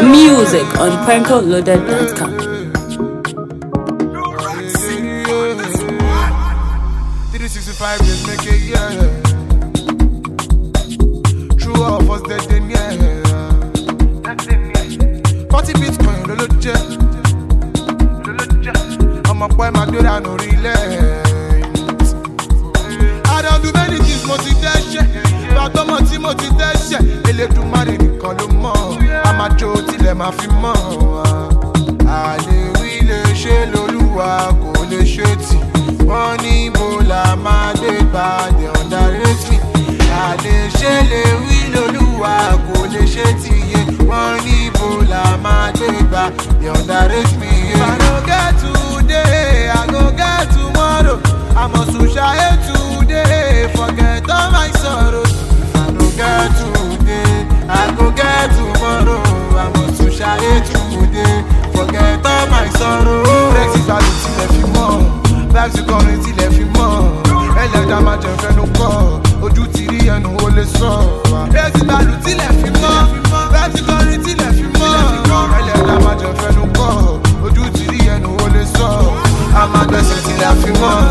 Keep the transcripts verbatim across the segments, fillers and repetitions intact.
Music on Pranko Loaded dot com. three sixty-five days make it, yeah. True all of us dead then, yeah. forty Bitcoin, lolo jet. I'm a boy, my daughter, no relay. I don't do many things, motivation. But I'm not motivation. Ele do marry me, call him more. I'm a joke till I'm a film more. Ale we le she loluwa ko le sheti. Money bola ma de ba de underrate me. Ale she le we loluwa ko le sheti ye. Money bola ma de ba de underrate me. If I don't get today, I go get tomorrow. I must shine today, forget all my sorrows. If I don't get today, I go get tomorrow. I must shine today, forget all my sorrows. Brexit value till left you more, vibes you calling till left you more. Ẹlẹ́dàá máa jẹ fẹ́ ló kọ́, ojú ti rí ẹnu ó lè sọ. Brexit value till left you more, vibes you calling till left you more. Ẹlẹ́dàá máa jẹ fẹ́ ló kọ́, ojú ti rí ẹnu ó lè sọ. A máa gbẹ́sẹ̀ till left you more.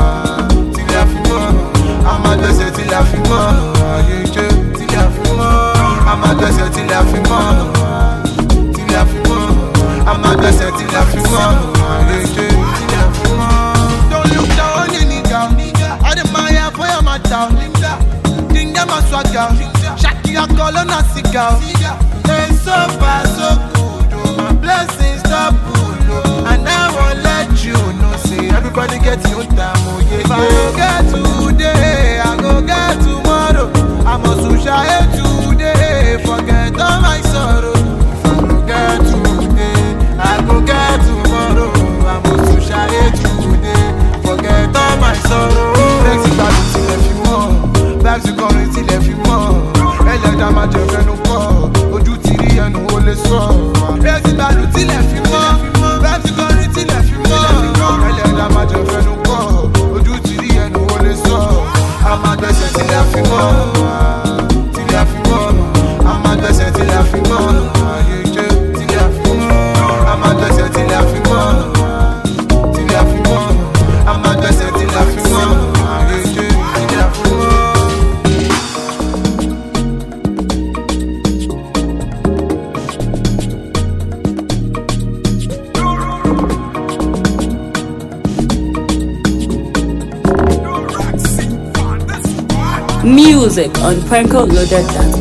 I'm a blessed till I feel more. Till I feel more. I'm a blessed till I feel more. Till I feel more. I'm a blessed till I feel more. Till I feel more. Don't look down on your nigga. I admire for your matter. Think I'm a swagger. Shaki a call on a cigar. It's so far so good. My blessings double. And I won't let you know. Say everybody get your time. If I don't get today, I go get tomorrow. I must shine today, forget all my sorrows. If I don't get today, I go get tomorrow. I must shine today, forget all my sorrows. Brexit value till left you more, vibes you calling till left you more. Ẹlẹ́dàá máa jẹ fẹ́ ló kọ́, ojú ti rí ẹnu ó lè sọ. Brexit value till left you more, vibes you calling till left you more. Ẹlẹ́dàá máa jẹ fẹ́ ló kọ́, ojú ti rí ẹnu ó lè sọ. I'm a blessed till I feel more. Till I feel more. I'm a blessed till I feel more. Till I feel more. I'm a blessed till I feel more. Till I feel more. I'm a blessed till I feel more. Till I feel more. Music on Pranko Loaded dot com.